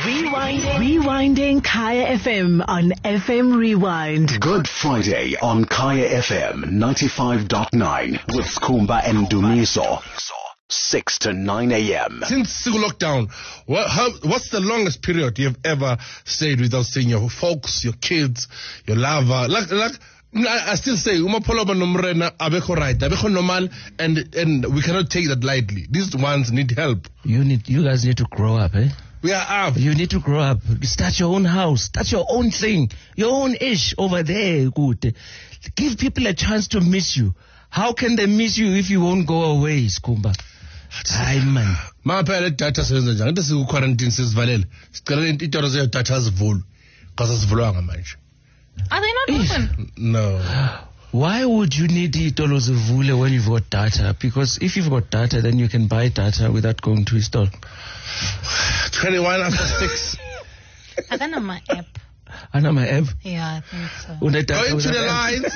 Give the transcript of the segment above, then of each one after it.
Rewinding Kaya FM on FM Rewind. Good Friday on Kaya FM 95.9 with Skumba and Dumiso. 6 to 9 a.m. Since lockdown, what's the longest period you've ever stayed without seeing your folks, your kids, your lover? I still say, abeko right, abeko normal, and we cannot take that lightly. These ones need help. You guys need to grow up, eh? We are up. You need to grow up. Start your own house. Start your own thing. Your own ish over there. Good. Give people a chance to miss you. How can they miss you if you won't go away, Skumba? Hayi man. Maphela data sebenza njani? Into siku quarantine sisivalele. Sicela intoro ze data zivulwe. Because asivulwanga manje. Are they not open? No. Why would you need itolo zivule when you've got data? Because if you've got data, then you can buy data without going to a store. 21 after 6. I don't know my app. I know my app. Yeah, I think so. Go into the lines.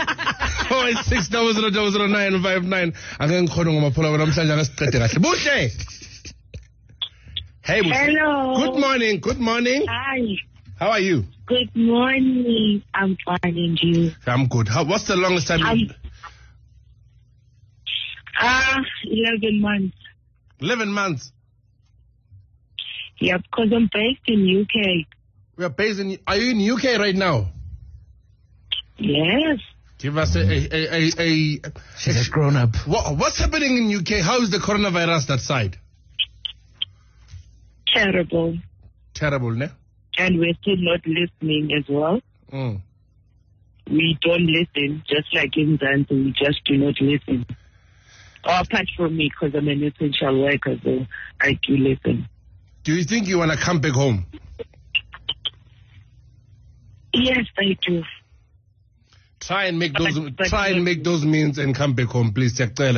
086000959. Angengikhona ngomaphola wena namhlanje akasiqede kahle. Buhle. Hey, Buhle. Hello. Good morning. Hi. How are you? Good morning. I'm fine, and you? I'm good. What's the longest time? 11 months. 11 months. Yeah, because I'm based in UK. We are based in. Are you in UK right now? Yes. Give us a She's a grown up. What's happening in UK? How is the coronavirus that side? Terrible. Terrible, ne? And we're still not listening as well. We don't listen, just like in Zanzibar, we just do not listen. Apart from me, because I'm an essential worker, so I do listen. Do you think you want to come back home? Yes, I do. Try and make those means and come back home, please.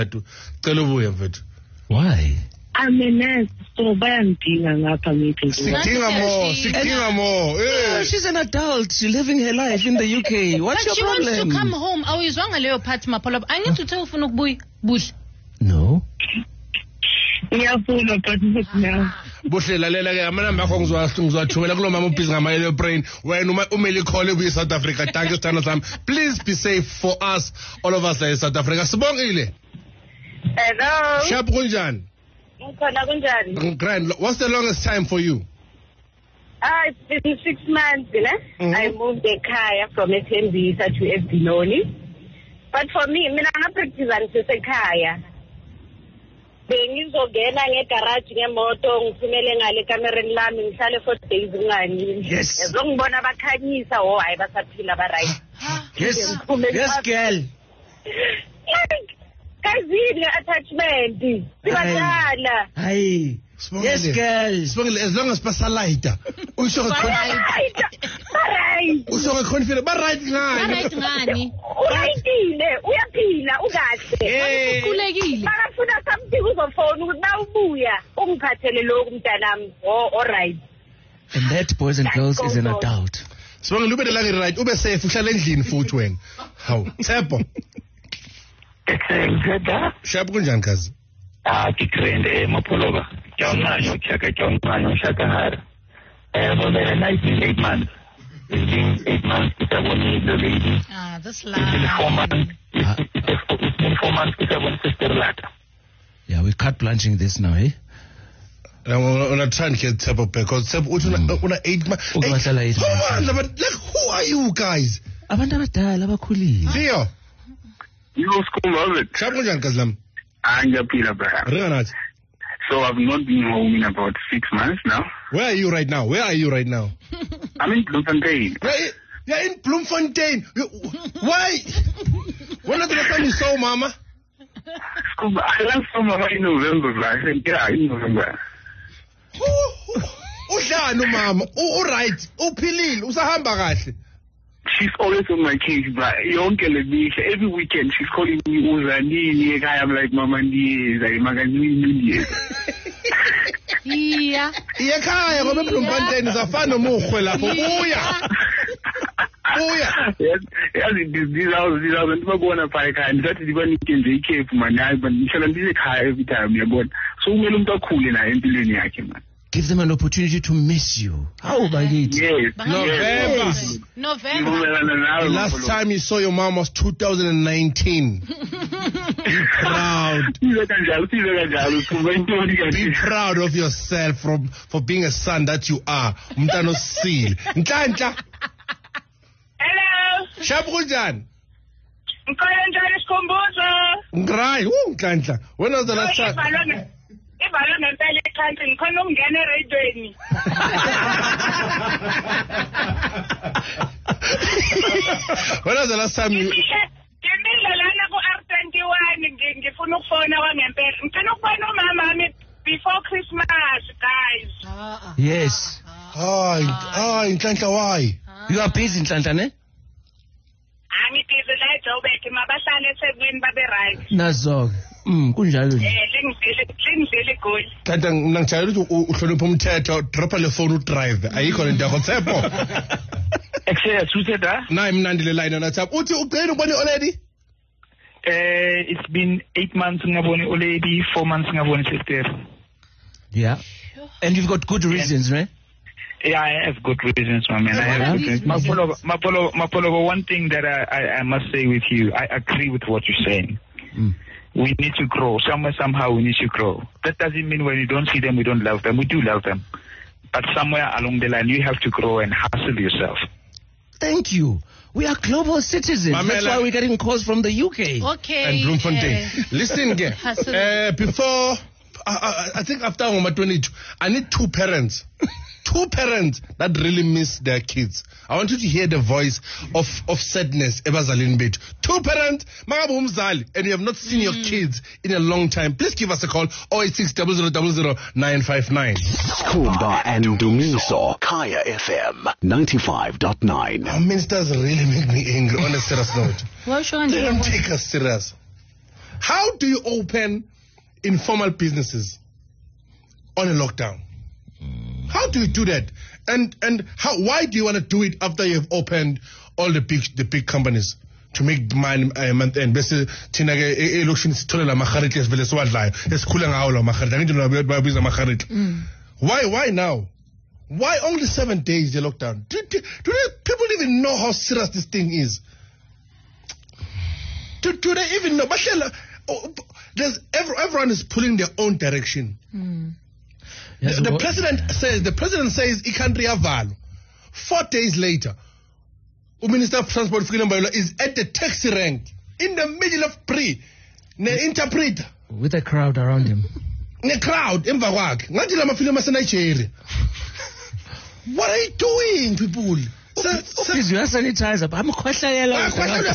Why? I'm a nurse, so bayangidinga ngapha ngithi. Sidinga more. Yeah, she's an adult. She's living her life in the UK. What's your problem? But she wants to come home. Awuyizwanga leyo part maphola. I need to tell ufuna ukubuya. Buhle. No. Ngiyafuna but not now. Buhle lalela ke amanamba akho ngizowathumela kulo mama ubhizi ngama brain. Wena umeli call ebuye South Africa. Thank you Sthando sami. Please be safe for us, all of us in South Africa. Sibongile. Hello. Sharp kunjani? Grand. What's the longest time for you? It's been 6 months, I moved the car from Tembisa to Ebinoni. But for me, I'm not practicing to Kaya. Bengizogena ngegarage ngemoto ngithumele ngale kamereni lami ngihlale 4 days ngani. Yes. Ngizongibona bakhanyisa hayi basaphila ba right. Yes girl. Like kazini attachment. Sibadala. Hi. Yes girl. Sibongile as long as pasalaita. Usho Right. confident ba right ngani? Uyaphila ukahle. Ukhulekile. Bakafuna something uzofona ukuthi nawubuya ungiphathele lokhu mntanami. All right. And that, boys and girls, is an adult. Sibongile ube delanga right ube safe uhlala endlini futhi wena. Hawu. Tshepo. Sharp kunjani kazi? Tikrende mapoloba. Jonganyo shakahara. For the 8 months. It's been 8 months since I won the lady. This It's been 4 months. It's been 4 months since I won sister latter. Yeah, we're cut blanching this now, eh? I'm not trying to get Tshepo because Tshepo una 8 months. But like, who are you guys? Abantu abadala abakhulile. Theo. You know school of it. Sharp kunjani kazi lami? Angiyaphila bra. Ringa. So I've not been home in about 6 months now. Where are you right now? I'm in Bloemfontein. You're in Bloemfontein. Why? When was the last time you saw Mama? I left from in November, bro. I said, yeah, in November. Uhlanu Mama. Right. Uphilile. Usahamba kahle. She's always on my case, but every weekend she's calling me Uzanini. I'm like, Mama, Yeah. Ekhaya ngoba eBloemfontein zafana nomukhwe lapho. Buya. Yazi these abantu babona pha ekhaya ndisathi ndibanike nje ikhefu man hayi but ngihlala ndisekhaya every time yabona. So kumele umuntu akhule naye empilweni yakhe man. give them an opportunity to miss you. How about it? Yes. November. The last time you saw your mom was 2019. Be proud. Be proud of yourself for being a son that you are. Mtano Seal. Nhlanhla. Hello. Shabujan. Nkoyenjani Sikhumbuzo. Ngrai. Nhlanhla. When was the last time? Ibalo ngempela ekhantsi ngikhona ukungena eradweni. When was the last time you... Ngimile lana ku-R21 ngifuna ukufona kwangempela. Ngifuna ukubona umama wami before Christmas, guys. Yes. Nhlanhla, why? You are busy, Nhlanhla, ne? Angibhizi la eJoburg mabahlale eThekwini babe right. Nazog. Kunjalo. Lingizele igoli. Kanti mina ngijayele ukuthi uhloniphe umthetho, dropa le phone udrive. Ayikho lento yakho Tshepo. Excellent, Suseda. Nayi mnandi le line na Tshepo. Uthi uqina ubone already? It's been 8 months ngabone already, 4 months ngabone sister. Yeah. And you've got good reasons, right? Yeah, I have good reasons, my man. I have good reasons. Mapolo, one thing that I must say with you, I agree with what you're saying. We need to grow. Somehow we need to grow. That doesn't mean when you don't see them, we don't love them. We do love them. But somewhere along the line, you have to grow and hustle yourself. Thank you. We are global citizens. Mamela. That's why we're getting calls from the UK. Okay. And Bloemfontein. Listen, before, I think after Homa 22, I need two parents. Two parents that really miss their kids. I want you to hear the voice of sadness. Ebazalin bit. Two parents, and you have not seen your kids in a long time. Please give us a call. 086 0000 959. Skhumba and Dumiso, Kaya FM 95.9. Our ministers really make me angry on a serious note. They don't take us serious. How do you open informal businesses on a lockdown? How do you do that? And why do you want to do it after you have opened all the big companies to make money month end? Bese thina ke election sitholela amahariti esivele siwadlayo esikhula ngawo la mahariti angindlela babiza amahariti. Why now? Why only 7 days the lockdown? Do people even know how serious this thing is? Do they even know? Everyone is pulling their own direction. Yes, The president says he can't reaval. 4 days later, the Minister of Transport is at the taxi rank in the middle of interpreter with a crowd around him. The crowd emva kwakhe. Ngathi la mafilimu aseNigeria. What are you doing, people? Please, you are sanitizer. I'm khohlela.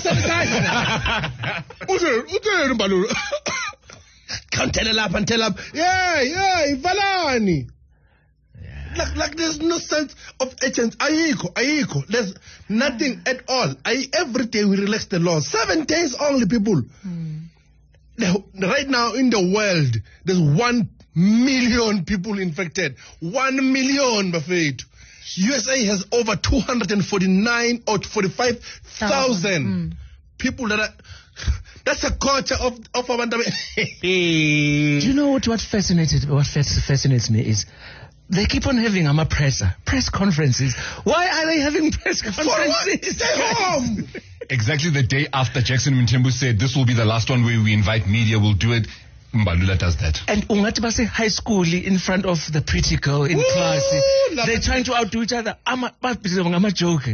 Utheni Mbalulu? Can't tell up and tell up. Yeah, Valani. Like there's no sense of urgency. Ayiko. There's nothing at all. Every day we relax the law. 7 days only, people. Right now in the world, there's 1 million people infected. 1 million, Buffett. USA has over 249 or 45,000 people that are... That's a culture of Abantu. Do you know what fascinates me is they keep on having press conferences. Why are they having press conferences? Stay home. Exactly the day after Jackson Mthembu said this will be the last one where we invite media, we'll do it. Mbalula does that. And ungatibase high school in front of the pretty girl in class. They're trying to outdo each other. I'm a joke.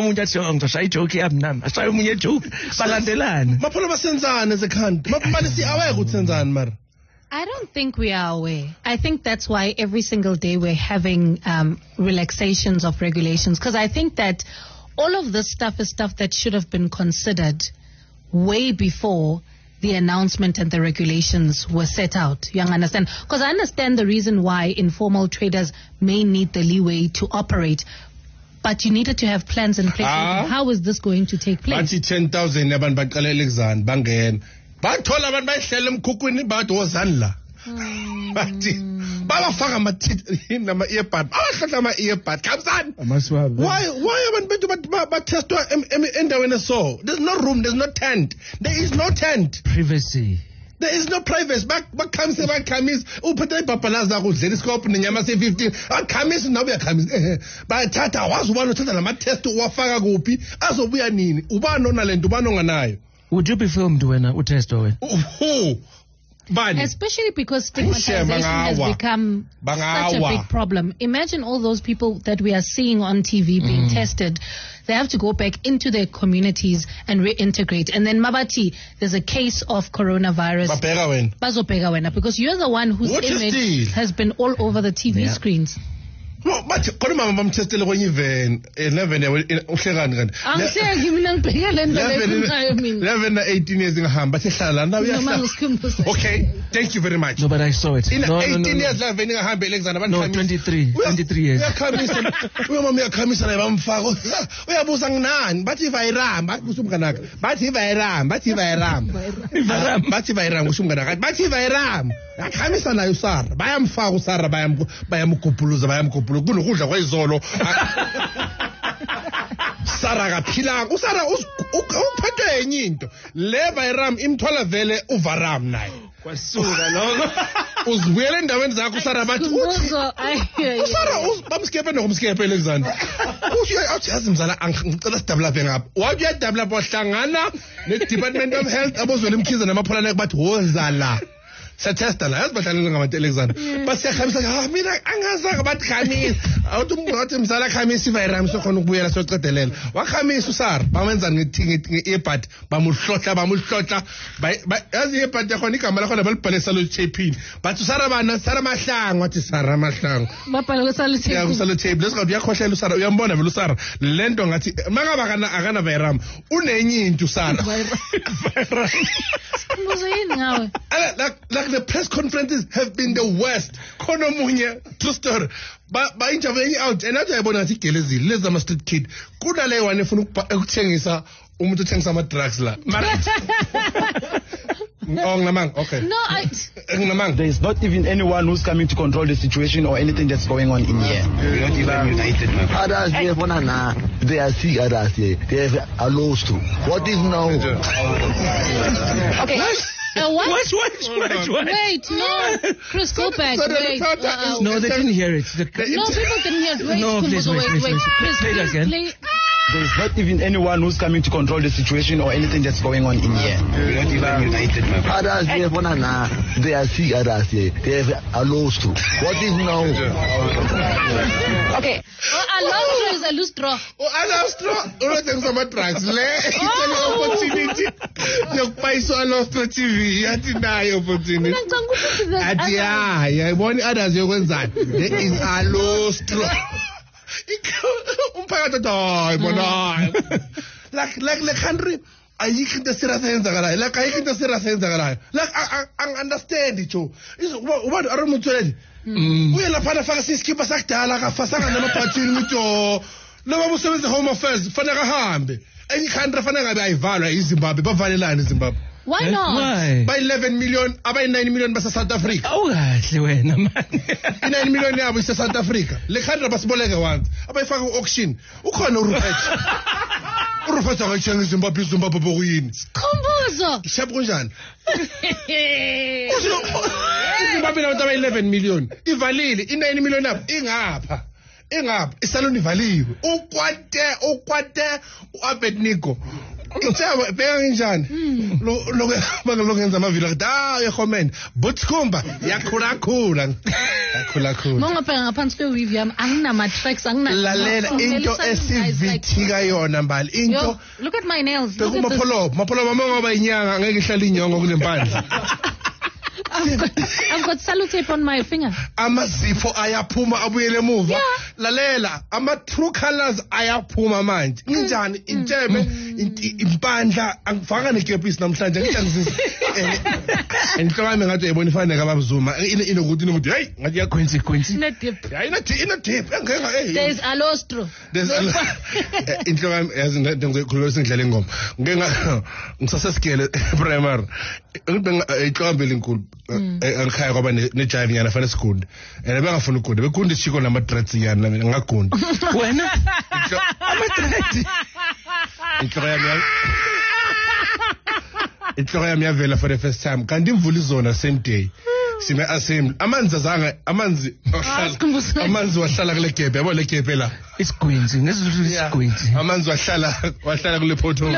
I don't think we are aware. I think that's why every single day we're having relaxations of regulations, because I think that all of this stuff is stuff that should have been considered way before the announcement and the regulations were set out. You understand? Because I understand the reason why informal traders may need the leeway to operate, but you needed to have plans in place. How is this going to take place? 10,000 yabantu baqala elexan bangena bathola abantu bayihlele emkhukwini bathi wozandla bathi babafaka ama earbud abahlohla ama earbud kamsani why abantu bethu batestwa endaweni so there's no room, there's no tent, there is no tent. Privacy. There is no privacy. Bakhamisa. Uphethe ibhabhalazi lakho udlela isikophu nenyama se-15. Akhamisa nawe uyakhamisa. Bayathatha wazi ubani uthatha lama-test uwafaka kuphi. Azobuya nini? Ubani onalento, ubani onganayo? Would you be filmed when utest or when? Especially because stigmatization has become such a big problem. Imagine all those people that we are seeing on TV being tested. They have to go back into their communities and reintegrate. And then Mabati, there's a case of coronavirus. Bazopega wena, because you're the one whose image has been all over the TV screens. No, but kodwa mama bamtestele kwenye event 11 uhlekani kanti angisiya mina ngibheka lento leyo mina 11 na 18 years ngihamba sehlala na uyahla. Okay, thank you very much. No, but I saw it. In 18 years la veni ngihamba Alexander abantu no 23 years uyakhamisa uyamama uyakhamisa la bamfako uyabuza nginani bathi vayiramba kusumkanaka bathi vayiramba kusumkanaka bathi vayiramba akhamisa nayo Sara bayamfaka uSara bayamgubhuluza kunokudla kwayizolo Sara kaphila uSara uphethwe enye into le Bayram imthwala vele uVaram naye kwasuka lokho uzibuyele endaweni zakho uSara bathi uSara bamskepe nokumskepe Alexander uyazi mzala angicela sidevelop ngapha wathi uyadevelop wahlangana ne-Department of Health abozwela imkhize namapholana bathi wozala satesta la yasibadlalela ngabantu Alexander basiyakhamisa mina angazange bathi khamisa awuthi mzala khamisa iVayram sokhona ukubuyela socedelela wakhamisa uSara bamenza nge-earbud bamuhlohla yazi i-earbud yakhona igama lakhona balibhale Salutaping bathi uSara Sara Mahlangu wathi Sara Mahlangu babhale Salutaping lesikhathi uyakhohlela uSara uyambona vele uSara lento ngathi mangaba akana Vayram unenye into uSara Vayram mbuzo yini ngawe like the press conferences have been the worst. Khona omunye true story ba interview out and athi ayibona ngathi igelezile lezi ama street kid kuna le one efuna ukuthengisa umuntu uthengisa ama drugs la okay. No, there is not even anyone who's coming to control the situation or anything that's going on in here. We're not even united, my friend. Others, they are sick, others, they have a loss too. What is now? Okay. What? Wait, no. Chris, go back. Wait. No, they didn't hear it. No, people didn't hear it. Wait, no, please, wait. Chris, play it again. There is not even anyone who's coming to control the situation or anything that's going on in here. We're not even united, my friend. Others, they are sick, others, they have a loss too. What is now? Okay. Alostro is a lustro. Alostro, unothengisa ama drugs le itele opportunity yokupayisa Alostro TV yathi nayo opportunity athi yayibona others yokwenzani there is Alostro umphakathi hayi bona like the country ayikho into serious eyenzakalayo like ayikho into serious eyenzakalayo like ang understand ijo ubantu aromuthelele uye lapha afaka siskipa sakudala akafasanga namaphathini ujo loba busebenza home affairs fanele kahambe enye country fanele ngabe ayivalwa iZimbabwe bavalelana iZimbabwe. Why not? Why? By 11 million, abay 9 million basa South Africa. Kahle wena man. 9 million yabo isa South Africa. Le country basiboleke once. Abayifaka ku-auction. Ukhona uRupert. uRupert akayithenga iZimbabwe bokuyini? Khumbuzo. Shabu kunjani? iZimbabwe nabantu abay 11 million. Ivalile i9 million yabo ingapha. Isaloni ivaliwe. Ukwate uAbednego. Itshaba beka kanjani lokwenza amavilo athi uyakhomenda Butskumba yakhula mongapha ngaphansi kweweave yami anginama tracks lalela into esivithika yona mbali into look at my nails mapholoba mangoba inyanga ngeke ihlale inyongo kulempandla I've got Salutape on my finger. Amazipho ayaphuma abuyele emuva. Lalela, ama true colors ayaphuma manje. Injani intshebe impandla angifaka nekepisi namhlanje ngitshangizisa. Enhlokami ngathi uyibona ifanele kababuzuma. Inokuthi hey ngathi yakwenzi. Ina dip. Hayi ina dip. Engeke hey. There's Alostro. Inhlokami yazi ngizokhuluma singidlala ingoma. Ngisasesikele primary. Iqambe linkulu. Ngikhaya kwaba nejive nyana fanele sigunde and bengafuna ugunde begunde ichiko nama-dreads nyana mina ngagunda wena ama-dreads inhloko yami yavela for the first time kanti imvula izona same day sime assembly amanzi wahlala kule gap yabo le gap la isigwinzi ngesizulu isigwinzi amanzi wahlala kule pothole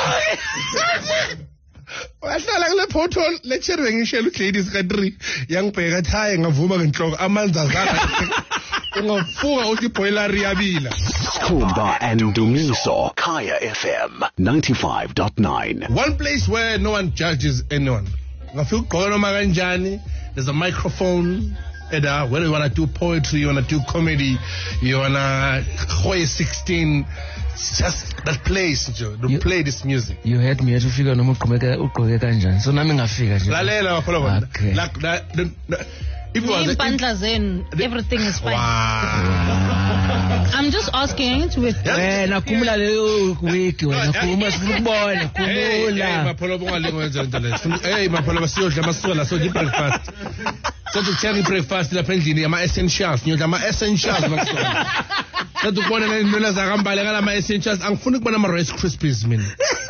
wahlala kule pothole lecture ngishela uLadies ka3 yangibheka athi hayi ngavuma ngenhloko amanzi azanga ungafuka uthi boiler iyabila. Skhumba and Dumiso, Kaya FM 95.9. One place where no one judges anyone. There's a microphone. Whether you want to do poetry, you want to do comedy, you want to Hoy 16, it's just that place, Joe. Play this music. You heard me. So nami ngafika nje. Lalela bafana. Okay. If it was everything is fine. I'm just asking to with wena kumula leyo week wena kuma sikubona kumula mapholo bongalingo wenza into le mapholo basiyodla masuka so breakfast so to breakfast lapha endlini ama essentials nyodla ama essentials makusona so ukubona nendlela zakambale ngala essentials angifuni ukubona ama Rice Krispies mina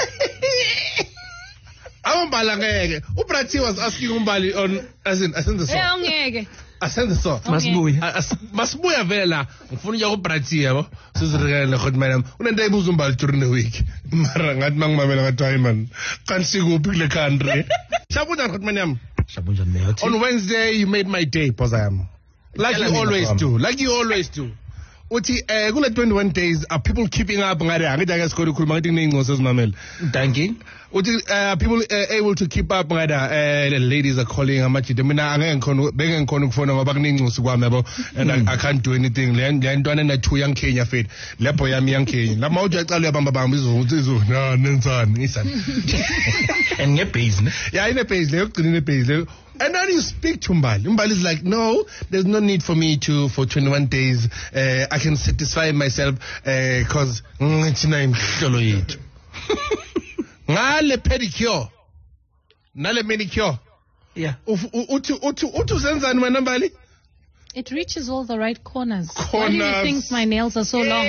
Umbali ngeke. Ubrati was asking Umbali on as in the song. Ngeke. Ascend the song. Masibuya vela. Ngifuna uya kuBrati yabo. Sizirikele khot madam. Unento ebuza Umbali during the week. Mara ngathi mangimamela ngathi hayi man. Kanti kuphi kule country. Shabunja khot madam. Shabunja meyothi. On Wednesday you made my day Pozayam. Like you always do. Uthi kule 21 days are people keeping up ngare angithi ake sikhona ukukhuluma ngathi kuneyingozi ezimamela. Thanking. Uthi people able to keep up ngada the ladies are calling amajide mina angeke ngikhona ukufona ngoba kuneyingozi kwami yabo and I can't do anything le ntwana na 2 young Kenya fed lapho yami young Kenya lama uthi aqala uyabamba izo na nenzani ngisani and ngebase ne yeah ine base le ugcina ine base. And then you speak to Umbali. Umbali is like, no, there's no need for me for 21 days. I can satisfy myself because ngale pedicure, nale manicure. Yeah. Utu senzani wena Umbali? It reaches all the right corners. Why do you think my nails are so long?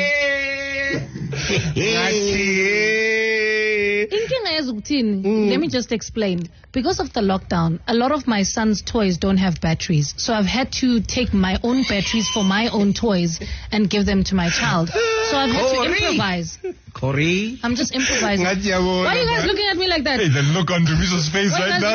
Let me just explain. Because of the lockdown, a lot of my son's toys don't have batteries. So I've had to take my own batteries for my own toys and give them to my child. So I've had to improvise. Corey. I'm just improvising. Why are you guys looking at me like that? Hey, the look on Dumiso's face right now.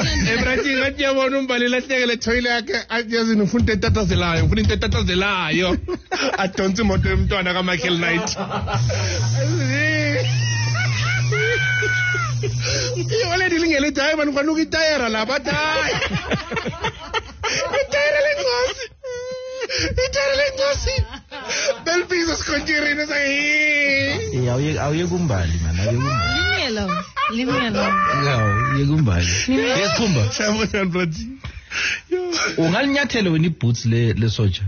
Already lingele time and kwanuki tire la batay. Tire lengosi. Del pisos conchirino sai. Awuye kumbali man, Leave me alone. Awuye kumbali. Yes kumba. Shabona brati. Ungalinyathelo wena iboots le soja.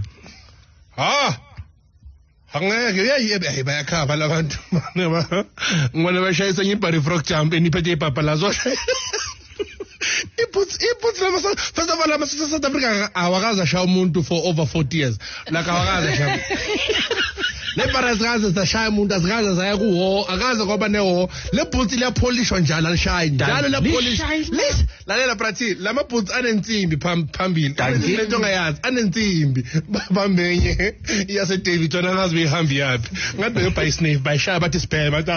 Angeke bayakhava labantu ngibona bashayisa ngibhari frog jump eniphethe ipapa lazo Iboots first of all South Africa awakaza shaya umuntu for over 40 years like awakaza shaya le barazikaze zashaya umuntu azikaze zaya kuho akaze ngoba neho le boots liyapolishwa njalo alishaya njalo la polish lalela brati lama boots anensimbi phambili lento ongayazi anensimbi bamenye yase David wona ngazi beyihambi yapi ngathi beyobuy sniff bayishaya bathi spam bathi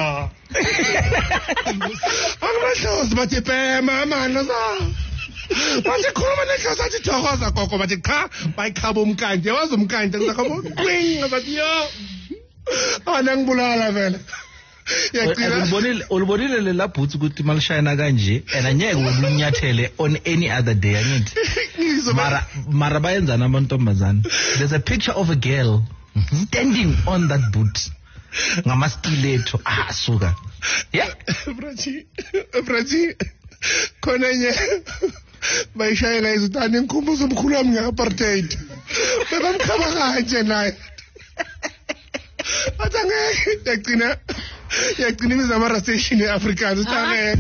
angibahlozi bathi spam amana za bathi khuluma nekhosi athi thokoza gogo bathi cha bayikhaba umkanje wazi umkanje ngizakhaba qing bathi yo ana ngibulala vele ulibonile le labhutsi ukuthi malishayina kanje and anyeke ulinyathele on any other day angithi mara bayenzana amantombazana. There's a picture of a girl standing on that boot ngama stiletto suka yeah Braji khona nye bayishayela izitani inkumbuzo omkhulu wami ngeapartheid bebamkhaba kanje naye Atangeke yagcina imizamo rastation eAfrikaans utangeke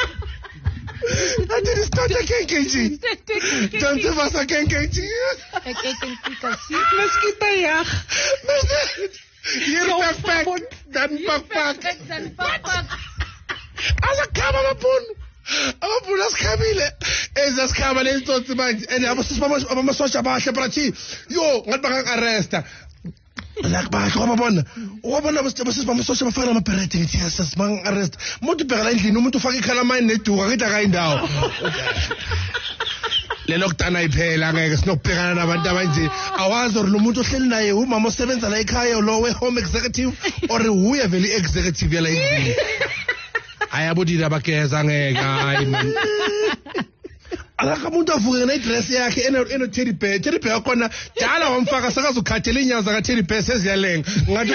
I didn't start a KKG. Don't give us a KKG. Let's keep a yak. You're backpack. Dan backpack. As a camera pun. Abapula sikhabile. Ezasikhaba lentotsi manje. And abamasosha bahle brathi. Yo, ngathi baka-arresta. Like ba wabona basisibamisosha bafaka amaperete ngithi yes bang-arrest. Umuntu ubhekela endlini umuntu ufaka ikhalamine neduka ngithi akayindawo. Le lockdown ayiphela ngeke sinokubhekana nabantu abanje. Awazi or lo muntu ohleli naye umama osebenza la ekhaya lo we-home executive or huye vele executive yala endlini. Ayabudile abageza ngeke hayi man. Akamuntu avuke ne-dress yakhe eno teddy bear yakhona dala wamfaka sakazukhathela inyawo zaka teddy bear seziyalenga ngathi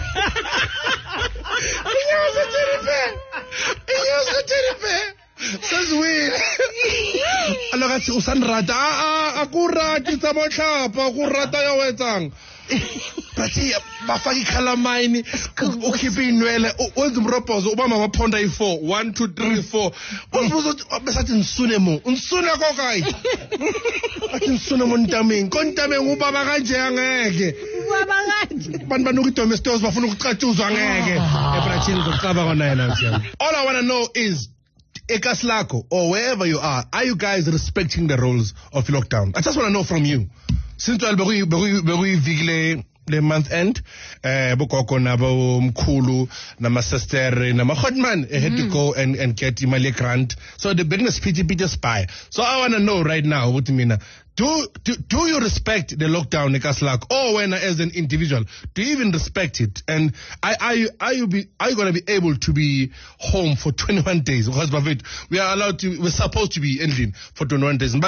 inyawo za teddy bear seziwile alokathi usanrata akurati tsamotlhapa akurata ya wetsang bathi bafaka ikhalamine ukhipha inwele wenza umrobhozo ubamba amaphonda ayi-4 1 2 3 4 uzibuza besathi nsune kokayi athi nsune mo ntameng kontameng ubaba kanje angeke abantu banuka i-domestos bafuna ukucatshuzwa angeke ebratshini zokucaba kona yena msiyami. All I want to know is eKaslako or wherever you are you guys respecting the rules of lockdown? I just want to know from you. Since beguyivikile le month end bogogo nabo mkhulu namasestere namahotman had to go and get imali grant, so the business pity spy. So I want to know right now what mina, do you respect the lockdown eKaslako, or when as an individual do you even respect it? And are you going to be able to be home for 21 days? Because we're supposed to be ending for 21 days.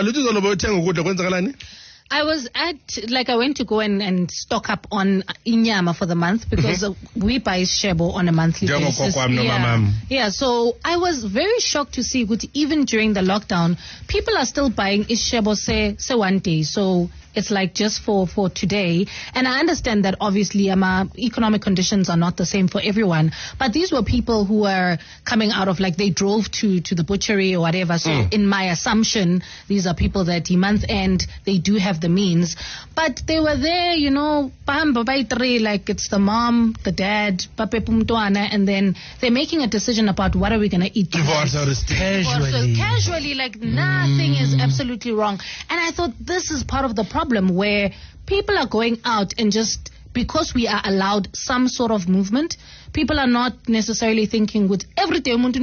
I went to go and stock up on inyama for the month because we buy shebo on a monthly basis. Yeah, so I was very shocked to see that even during the lockdown, people are still buying shebo say 1 day. So it's like just for today. And I understand that obviously economic conditions are not the same for everyone. But these were people who were coming out of, like, they drove to the butchery or whatever. So in my assumption, these are people that month end, they do have the means. But they were there, like it's the mom, the dad, and then they're making a decision about what are we going to eat tonight. Casually, like nothing is absolutely wrong. And I thought this is part of the problem where people are going out and just because we are allowed some sort of movement, people are not necessarily thinking with every day let's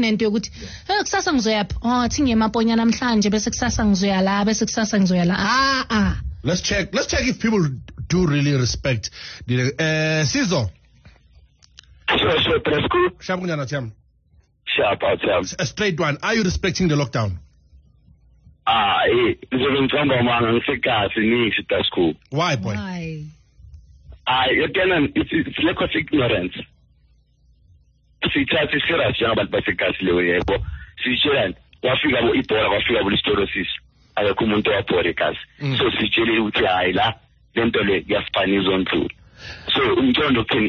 check if people do really respect the Sizo. A straight one. Are you respecting the lockdown? Why, boy? Why? Again, it's lack of ignorance. So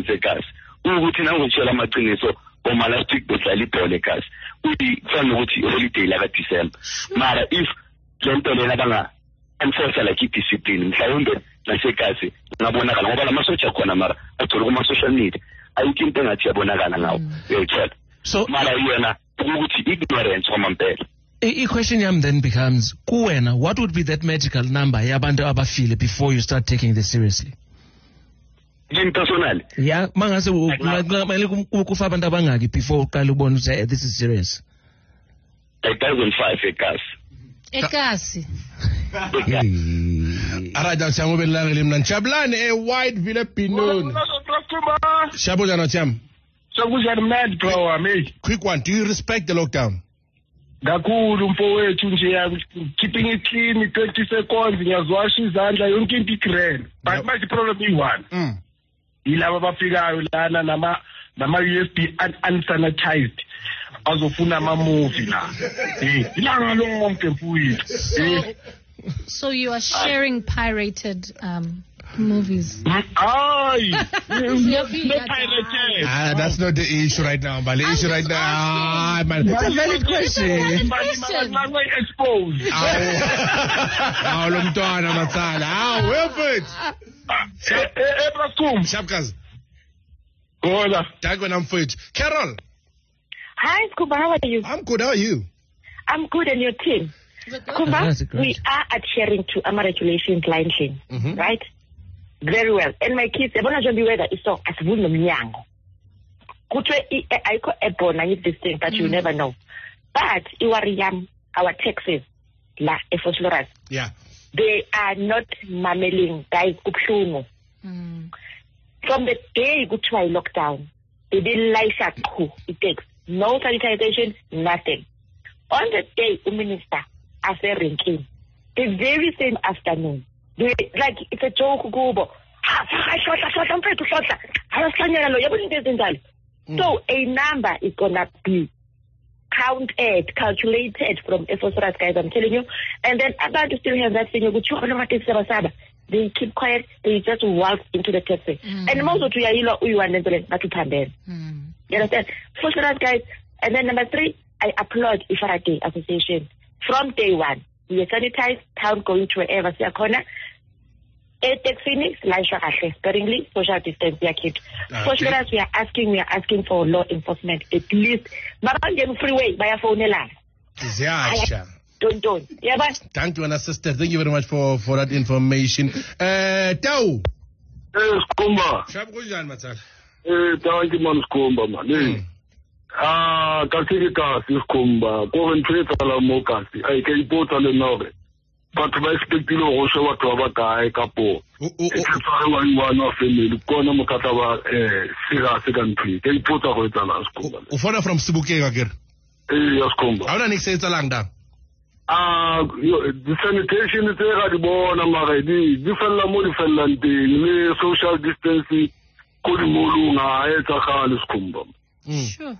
ignorance Bomalastic Bosali Polecas. We found holiday like December. Mara if Gentle enforce like discipline, Saunder, Nasekasi, Nabona, Masocha Konamara, at Roma social need. I think that Chabonagana now. So Mara ignorance from Ampere. A question then becomes, Kuena, what would be that magical number Yabandu Abafile before you start taking this seriously? Personal. Yeah, mangase kufa abantu abangaki before uqala ubona ukuthi this is serious. 1,005 ekasi. Araja siyamu belanga limna Chablane White Ville Pinon. Shabujana Cham. Shabujana mad power me. Quick one, do you respect the lockdown? Kakhulu mfowethu nje keeping it clean 20 seconds ngiyazwasha izandla yonke into igrand. But my problem is ilaba bafikayo lana nama USB unsanitized azofuna ama movie la ilanga lonke mfowethu. So you are sharing pirated movies. That's not the issue right now, but the issue right now, it's a valid question. Carol. Hi, Scuba. How are you? I'm good. How are you? I'm good and your team. Kumba, we are adhering to our regulations line, right? Very well. And my kids, they want to be weather is so as would mnyango. I call airborne, I need this thing, but you never know. But our taxes, yeah, they are not mameling guys. From the day go to a lockdown, they didn't like it takes no sanitization, nothing. On the day, the minister after ranking, the very same afternoon, like it's a joke. So a number is gonna be counted, calculated from FOSRAS, guys, I'm telling you. And then about to still have that thing, they keep quiet, they just walk into the taxi. And most of you want to pandemic. You understand? FOSRAS, guys. And then number 3, I applaud Ifarate Association. From day one, we sanitize town going to wherever see a corner. Phoenix, sparingly, social distance, we are kept. FOSRAS, we are asking for law enforcement. At least, freeway by a phone line. Don't. Yeah, but thank you, sister. Thank you very much for that information. Tau. Skumba. Shab kujan matsal. Thank you, man, Skumba, man. Kasi Skumba. Go and trade ala mo kasi. Ay kay pota le nove. But ba expect lo go showa to ba ka kapo. It's one of family. Kona mo katawa sira secondary. Kay pota go tsala Skumba. Ufona from Sebokeng again. Yes, Skumba. Awuna nik se tsalang da. The sanitation is there, the born, the fella money fella, social distancing, Kodimolunga, Etaka, Skumbum. Sure.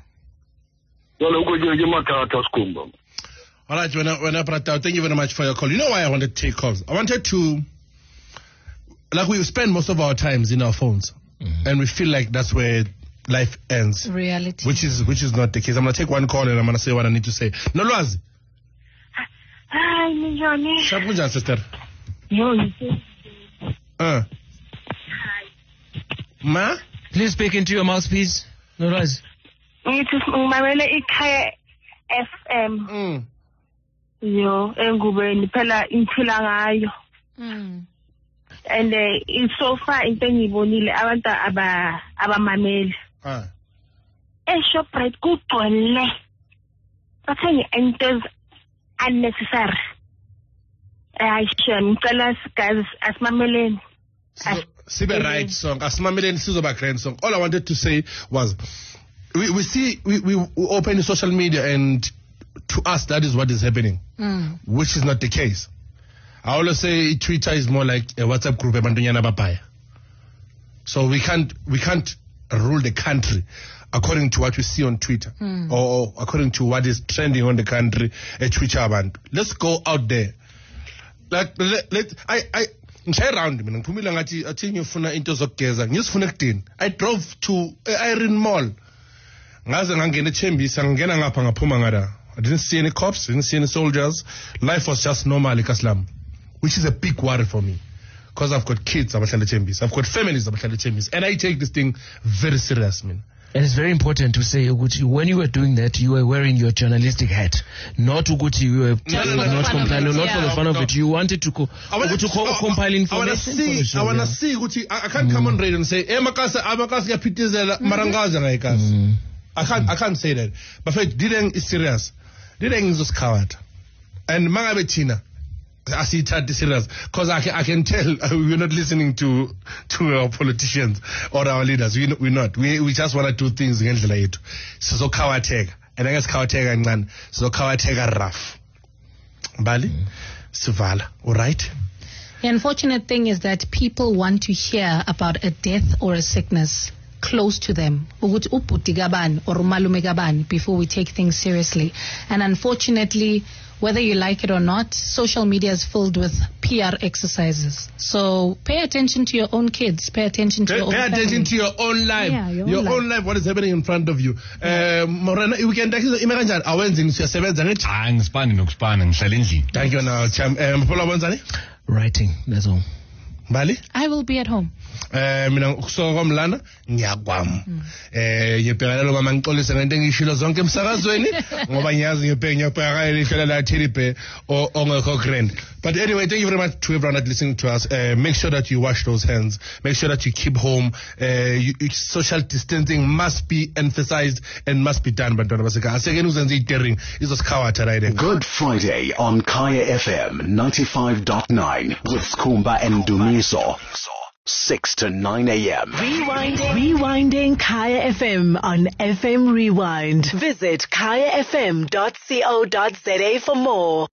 All right, thank you very much for your call. You know why I wanted to take calls? I wanted to, like, we spend most of our times in our phones, and we feel like that's where life ends. Reality. Which is not the case. I'm going to take one call and I'm going to say what I need to say. Nolwazi. Hi, Mijoni. Shapunja, sister. No, you see. Hi. Ma? Please speak into your mouthpiece. Nolwazi. It is Mamela Ikaya FM. Yo, engubeni phela imphila ngayo. And it's so far into ngibonile abantu abamameli. Shoprite kugcwele. Bathenge into unnecessary. Ngicela guys asimameleni. Sibe right song, asimameleni sizoba grand song. All I wanted to say was we see we open the social media and to us that is what is happening, which is not the case. I always say Twitter is more like a WhatsApp group ebantonyana babhaya. So we can't rule the country according to what we see on Twitter or according to what is trending on the country at Twitter abantu. Let's go out there. Like I around mina ngiphumile ngathi athi ngifuna into zokugeza ngizifuna ekudeni. I drove to Iron Mall. Ngaze ngangena eChembisa ngena ngapha ngaphuma ngada. I didn't see any cops, didn't see any soldiers. Life was just normal eKaslam, which is a big worry for me. Because I've got kids, I've got families, and I take this thing very serious, man. And it's very important to say, Uguti, when you were doing that, you were wearing your journalistic hat. Not Uguti, you were not compiling, not for the fun of it. You wanted to compile information. I want to see, Uguti, I can't come on radio and say, Makasa yapitizela marangaza ngaikas. I can't say that. But for Dideng is serious. Dideng is just coward. And Mangabetina. I see that serious because I can tell we're not listening to our politicians or our leaders. We're not. We just want to do things against the light. So kawatega, and I guess kawatega and so kawatega rough. Bali, Sivala, all right. The unfortunate thing is that people want to hear about a death or a sickness close to them or before we take things seriously. And unfortunately, whether you like it or not, social media is filled with PR exercises. So pay attention to your own kids. Pay attention to your own family. Pay attention to your own life. Yeah, your own life. What is happening in front of you. Morena, we can take imagine awenzi siyasebenza ngithi ngisipani nokusipana ngihlala endlini. Thank you now, Cham. Mpola wenzani? Writing, that's all. Mbali? I will be at home. Mina ukusoka mlana ngiyakwami. Ngibhekana mama ngixolisa ngento engishilo zonke emsakazweni ngoba ngiyazi ngibheka ihlela la Teddy ongekho grand. But anyway, thank you very much to everyone that listening to us. Make sure that you wash those hands. Make sure that you keep home. Social distancing must be emphasized and must be done. But Good Friday on Kaya FM 95.9 with Skumba and Dumiso. 6 to 9 a.m. Rewinding Kaya FM on FM Rewind. Visit kayafm.co.za for more.